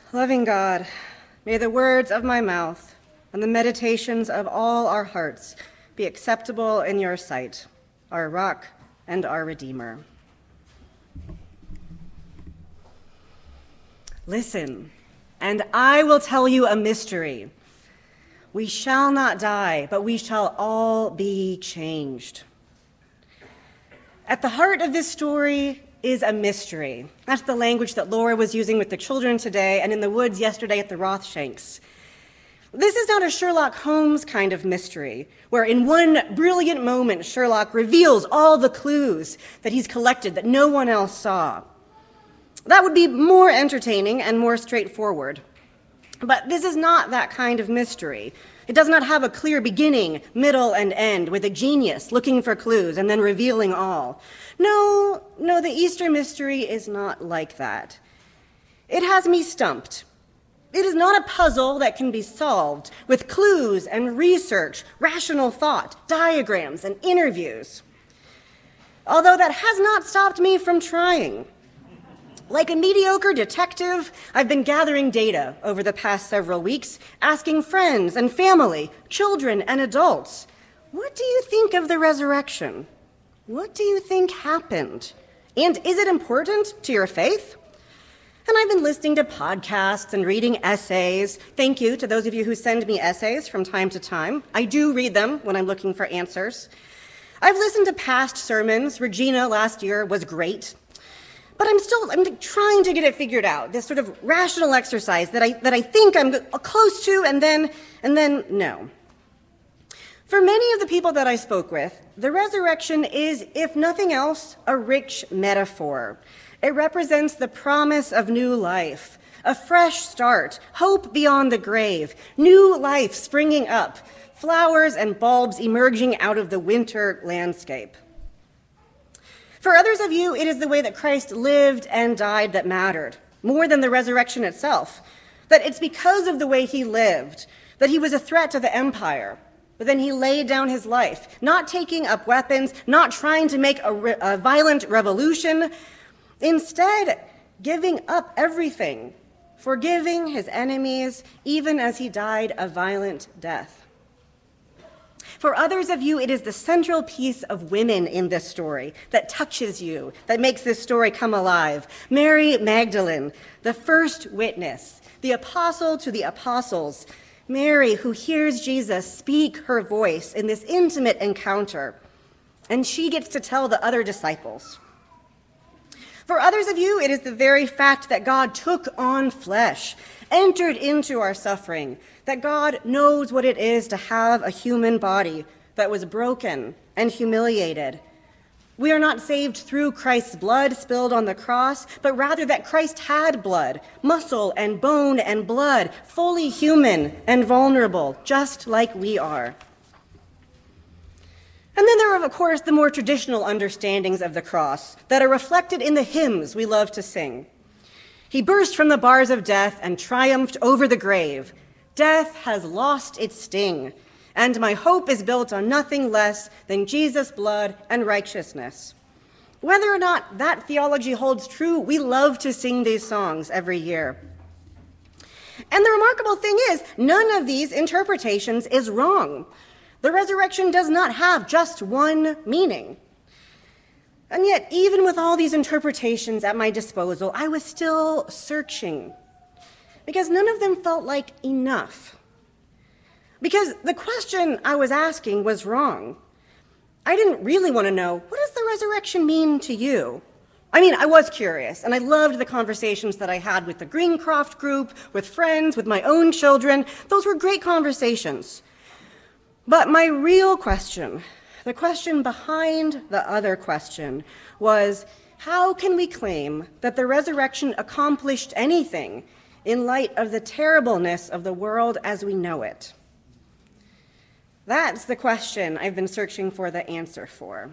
Loving God, may the words of my mouth and the meditations of all our hearts be acceptable in your sight, our rock and our Redeemer. Listen, and I will tell you a mystery. We shall not die, but we shall all be changed. At the heart of this story is a mystery. That's the language that Laura was using with the children today and in the woods yesterday at the Rothshanks. This is not a Sherlock Holmes kind of mystery, where in one brilliant moment Sherlock reveals all the clues that he's collected that no one else saw. That would be more entertaining and more straightforward. But this is not that kind of mystery. It does not have a clear beginning, middle, and end with a genius looking for clues and then revealing all. No, the Easter mystery is not like that. It has me stumped. It is not a puzzle that can be solved with clues and research, rational thought, diagrams, and interviews. Although that has not stopped me from trying. Like a mediocre detective, I've been gathering data over the past several weeks, asking friends and family, children and adults, what do you think of the resurrection? What do you think happened? And is it important to your faith? And I've been listening to podcasts and reading essays. Thank you to those of you who send me essays from time to time. I do read them when I'm looking for answers. I've listened to past sermons. Regina last year was great. But I'm trying to get it figured out, this sort of rational exercise that I think I'm close to, and then no. For many of the people that I spoke with, the resurrection is, if nothing else, a rich metaphor. It represents the promise of new life, a fresh start, hope beyond the grave, new life springing up, flowers and bulbs emerging out of the winter landscape. For others of you, it is the way that Christ lived and died that mattered, more than the resurrection itself. That it's because of the way he lived, that he was a threat to the empire, but then he laid down his life, not taking up weapons, not trying to make a violent revolution, instead giving up everything, forgiving his enemies, even as he died a violent death. For others of you, it is the central piece of women in this story that touches you, that makes this story come alive. Mary Magdalene, the first witness, the apostle to the apostles. Mary, who hears Jesus speak her voice in this intimate encounter, and she gets to tell the other disciples. For others of you, it is the very fact that God took on flesh, entered into our suffering, that God knows what it is to have a human body that was broken and humiliated. We are not saved through Christ's blood spilled on the cross, but rather that Christ had blood, muscle and bone and blood, fully human and vulnerable, just like we are. And then there are, of course, the more traditional understandings of the cross that are reflected in the hymns we love to sing. He burst from the bars of death and triumphed over the grave. Death has lost its sting, and my hope is built on nothing less than Jesus' blood and righteousness. Whether or not that theology holds true, we love to sing these songs every year. And the remarkable thing is, none of these interpretations is wrong. The resurrection does not have just one meaning. And yet, even with all these interpretations at my disposal, I was still searching, because none of them felt like enough. Because the question I was asking was wrong. I didn't really want to know, what does the resurrection mean to you? I mean, I was curious, and I loved the conversations that I had with the Greencroft group, with friends, with my own children. Those were great conversations. But my real question, the question behind the other question, was how can we claim that the resurrection accomplished anything in light of the terribleness of the world as we know it? That's the question I've been searching for the answer for.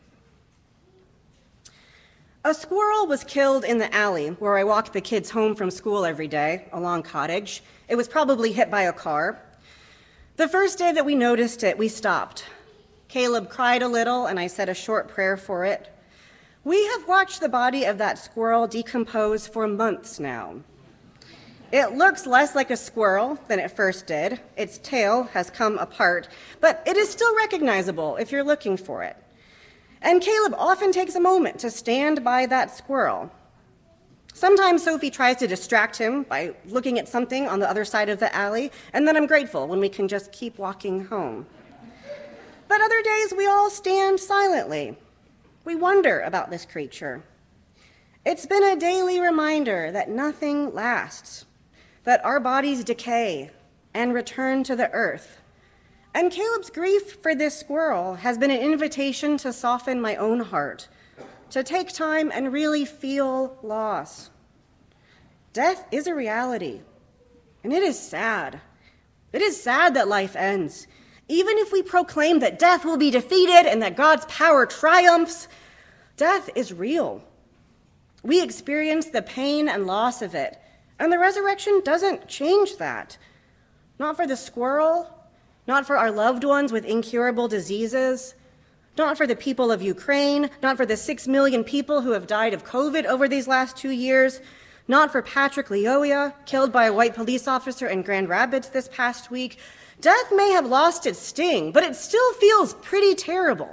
A squirrel was killed in the alley where I walked the kids home from school every day, along Cottage. It was probably hit by a car. The first day that we noticed it, we stopped. Caleb cried a little, and I said a short prayer for it. We have watched the body of that squirrel decompose for months now. It looks less like a squirrel than it first did. Its tail has come apart, but it is still recognizable if you're looking for it. And Caleb often takes a moment to stand by that squirrel. Sometimes Sophie tries to distract him by looking at something on the other side of the alley, and then I'm grateful when we can just keep walking home. But other days we all stand silently. We wonder about this creature. It's been a daily reminder that nothing lasts, that our bodies decay and return to the earth. And Caleb's grief for this squirrel has been an invitation to soften my own heart, to take time and really feel loss. Death is a reality, and it is sad. It is sad that life ends. Even if we proclaim that death will be defeated and that God's power triumphs, death is real. We experience the pain and loss of it, and the resurrection doesn't change that. Not for the squirrel, not for our loved ones with incurable diseases, not for the people of Ukraine, not for the 6 million people who have died of COVID over these last 2 years, not for Patrick Lyoya, killed by a white police officer in Grand Rapids this past week. Death may have lost its sting, but it still feels pretty terrible.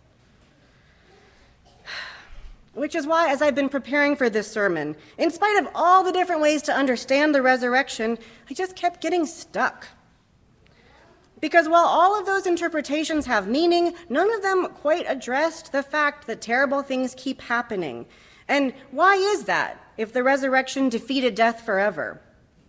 Which is why, as I've been preparing for this sermon, in spite of all the different ways to understand the resurrection, I just kept getting stuck. Because while all of those interpretations have meaning, none of them quite addressed the fact that terrible things keep happening. And why is that, if the resurrection defeated death forever?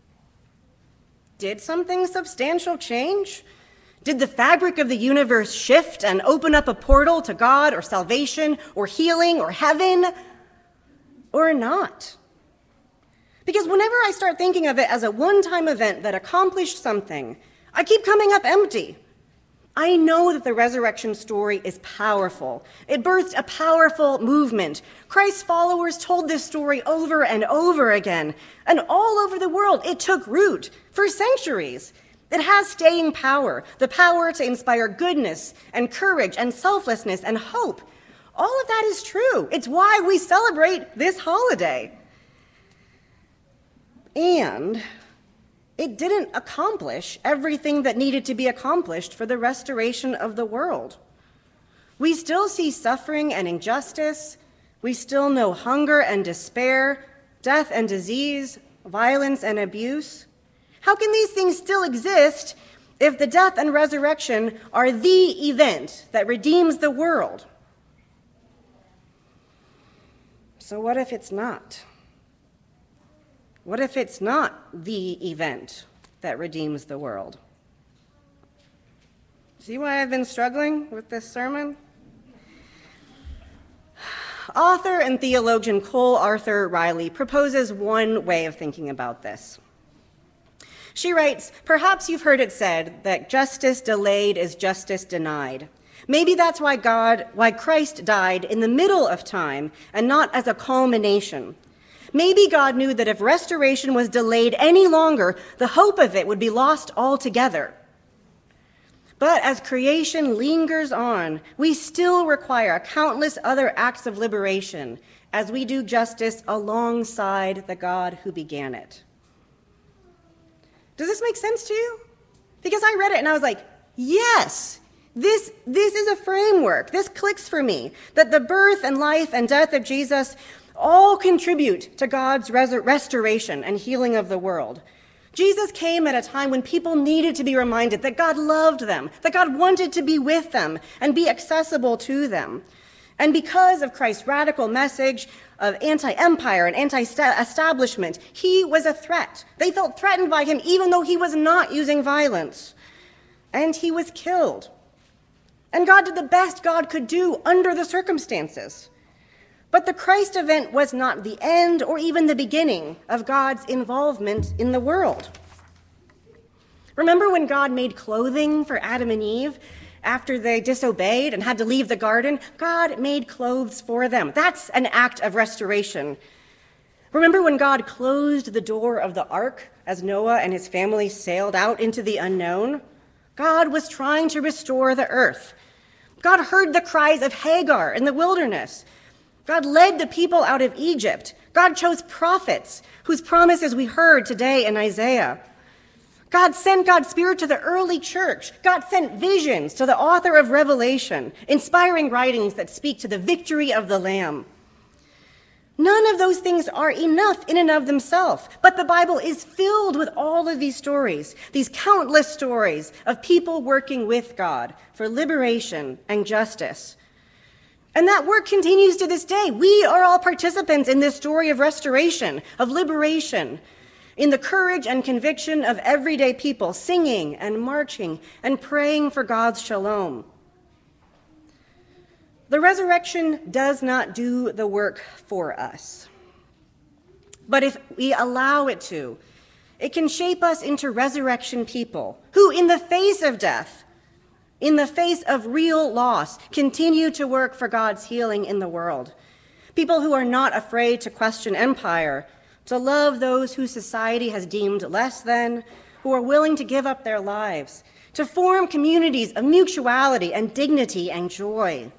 Did something substantial change? Did the fabric of the universe shift and open up a portal to God or salvation or healing or heaven? Or not? Because whenever I start thinking of it as a one-time event that accomplished something, I keep coming up empty. I know that the resurrection story is powerful. It birthed a powerful movement. Christ's followers told this story over and over again. And all over the world, it took root for centuries. It has staying power, the power to inspire goodness and courage and selflessness and hope. All of that is true. It's why we celebrate this holiday. And it didn't accomplish everything that needed to be accomplished for the restoration of the world. We still see suffering and injustice. We still know hunger and despair, death and disease, violence and abuse. How can these things still exist if the death and resurrection are the event that redeems the world? So what if it's not? What if it's not the event that redeems the world? See why I've been struggling with this sermon? Author and theologian Cole Arthur Riley proposes one way of thinking about this. She writes, "Perhaps you've heard it said that justice delayed is justice denied. Maybe that's why Christ died in the middle of time and not as a culmination. Maybe God knew that if restoration was delayed any longer, the hope of it would be lost altogether. But as creation lingers on, we still require countless other acts of liberation as we do justice alongside the God who began it." Does this make sense to you? Because I read it and I was like, yes, this is a framework. This clicks for me, that the birth and life and death of Jesus all contribute to God's restoration and healing of the world. Jesus came at a time when people needed to be reminded that God loved them, that God wanted to be with them and be accessible to them. And because of Christ's radical message of anti-empire and anti-establishment, he was a threat. They felt threatened by him even though he was not using violence. And he was killed. And God did the best God could do under the circumstances. But the Christ event was not the end or even the beginning of God's involvement in the world. Remember when God made clothing for Adam and Eve? After they disobeyed and had to leave the garden, God made clothes for them. That's an act of restoration. Remember when God closed the door of the ark as Noah and his family sailed out into the unknown? God was trying to restore the earth. God heard the cries of Hagar in the wilderness. God led the people out of Egypt. God chose prophets, whose promises we heard today in Isaiah. God sent God's Spirit to the early church. God sent visions to the author of Revelation, inspiring writings that speak to the victory of the Lamb. None of those things are enough in and of themselves, but the Bible is filled with all of these stories, these countless stories of people working with God for liberation and justice. And that work continues to this day. We are all participants in this story of restoration, of liberation, in the courage and conviction of everyday people singing and marching and praying for God's shalom. The resurrection does not do the work for us. But if we allow it to, it can shape us into resurrection people who, in the face of death, in the face of real loss, continue to work for God's healing in the world. People who are not afraid to question empire, to love those whose society has deemed less than, who are willing to give up their lives, to form communities of mutuality and dignity and joy.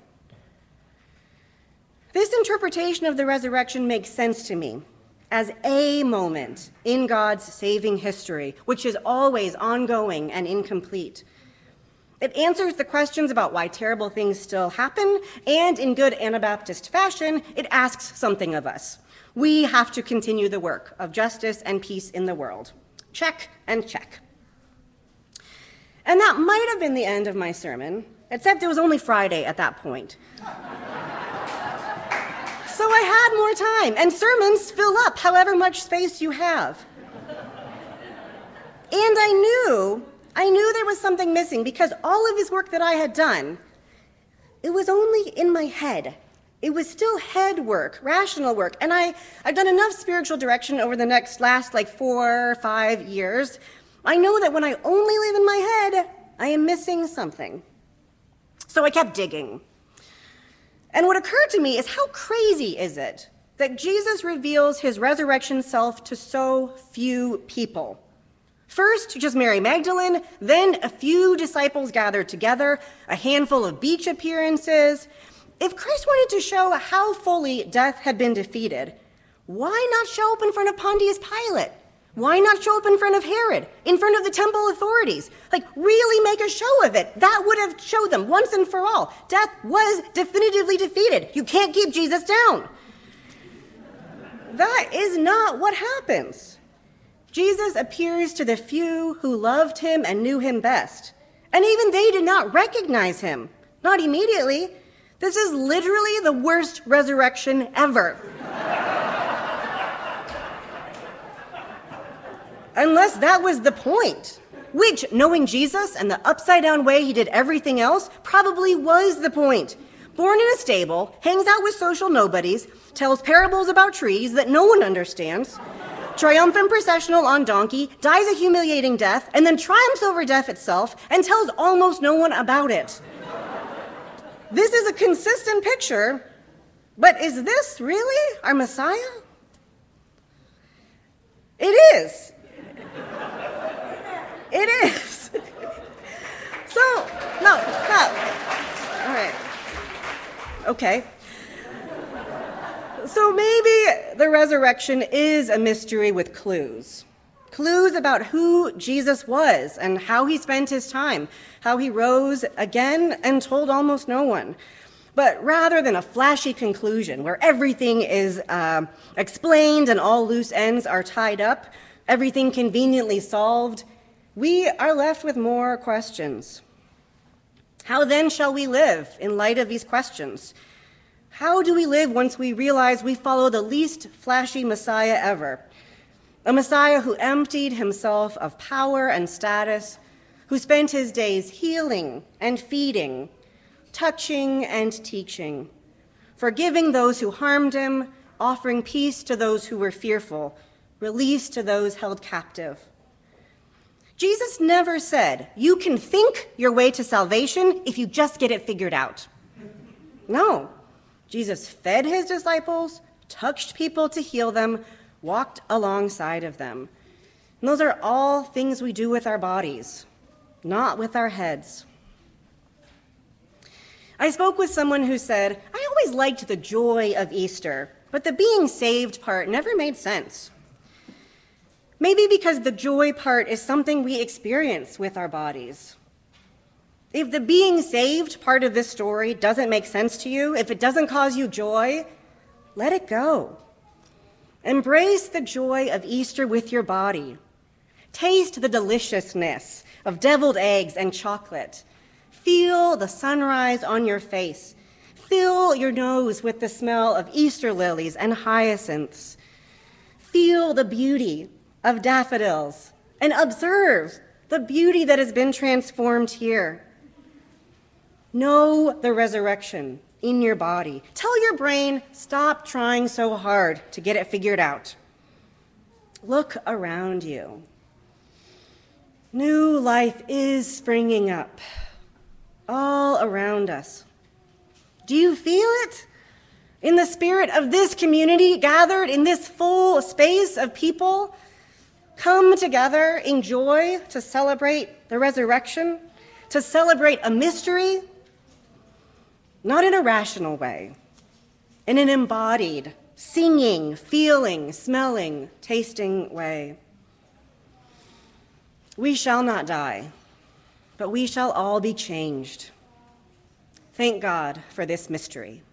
This interpretation of the resurrection makes sense to me as a moment in God's saving history, which is always ongoing and incomplete. It answers the questions about why terrible things still happen, and in good Anabaptist fashion, it asks something of us. We have to continue the work of justice and peace in the world. Check and check. And that might have been the end of my sermon, except it was only Friday at that point. So I had more time, and sermons fill up however much space you have. And I knew there was something missing because all of this work that I had done, it was only in my head. It was still head work, rational work. And I've done enough spiritual direction over the last 4 or 5 years. I know that when I only live in my head, I am missing something. So I kept digging. And what occurred to me is how crazy is it that Jesus reveals his resurrection self to so few people? First, just Mary Magdalene, then a few disciples gathered together, a handful of beach appearances. If Christ wanted to show how fully death had been defeated, why not show up in front of Pontius Pilate? Why not show up in front of Herod, in front of the temple authorities? Really make a show of it. That would have showed them once and for all. Death was definitively defeated. You can't keep Jesus down. That is not what happens. Jesus appears to the few who loved him and knew him best. And even they did not recognize him. Not immediately. This is literally the worst resurrection ever. Unless that was the point, which, knowing Jesus and the upside-down way he did everything else, probably was the point. Born in a stable, hangs out with social nobodies, tells parables about trees that no one understands, triumphant processional on donkey, dies a humiliating death, and then triumphs over death itself and tells almost no one about it. This is a consistent picture, but is this really our Messiah? It is. It is. No. All right. Okay. So maybe the resurrection is a mystery with clues. Clues about who Jesus was and how he spent his time, how he rose again and told almost no one. But rather than a flashy conclusion where everything is explained and all loose ends are tied up, everything conveniently solved, we are left with more questions. How then shall we live in light of these questions? How do we live once we realize we follow the least flashy Messiah ever? A Messiah who emptied himself of power and status, who spent his days healing and feeding, touching and teaching, forgiving those who harmed him, offering peace to those who were fearful, release to those held captive. Jesus never said, you can think your way to salvation if you just get it figured out. No, Jesus fed his disciples, touched people to heal them, walked alongside of them. And those are all things we do with our bodies, not with our heads. I spoke with someone who said, I always liked the joy of Easter, but the being saved part never made sense. Maybe because the joy part is something we experience with our bodies. If the being saved part of this story doesn't make sense to you, if it doesn't cause you joy, let it go. Embrace the joy of Easter with your body. Taste the deliciousness of deviled eggs and chocolate. Feel the sunrise on your face. Fill your nose with the smell of Easter lilies and hyacinths. Feel the beauty of daffodils and observe the beauty that has been transformed here. Know the resurrection in your body. Tell your brain, stop trying so hard to get it figured out. Look around you. New life is springing up all around us. Do you feel it? In the spirit of this community gathered in this full space of people, come together in joy to celebrate the resurrection, to celebrate a mystery, not in a rational way, in an embodied, singing, feeling, smelling, tasting way. We shall not die, but we shall all be changed. Thank God for this mystery.